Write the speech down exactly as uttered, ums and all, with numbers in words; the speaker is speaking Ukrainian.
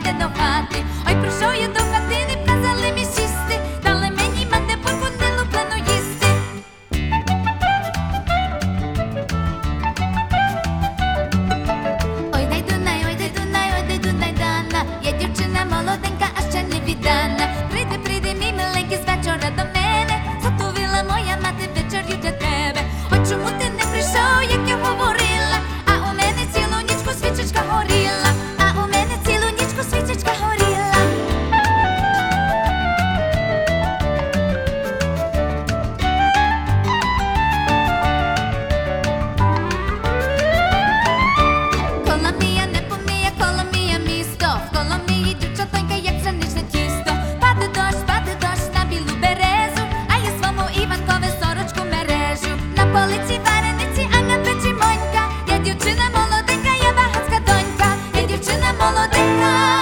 йде до хати. Ой, прийшов я до хатини, казали мені сісти, дали мені мандибурку не луплену їсти. Ой, дай Дунай, ой, дай Дунай, ой, дай Дунай, Дана, я дівчина молоденька, а ще не віддана. Прийди, прийди, мій миленький, з вечора до мене, готувала моя мати вечерю для тебе. Ой, чому ти не прийшов, як я говорила, а у мене цілу нічку свічечка горіла, а у мене цілу нічку свічечка горіла. Коломия не поміє, Коломия місто, в Коломиї дівчатонька, як пшеничне тісто. Паде дощ, паде дощ на білу березу, а я свому Іванкові сорочку мережу. На полиці варениці, а на печі монька, я дівчина молоденька, я багатська донька, я дівчина молоденька.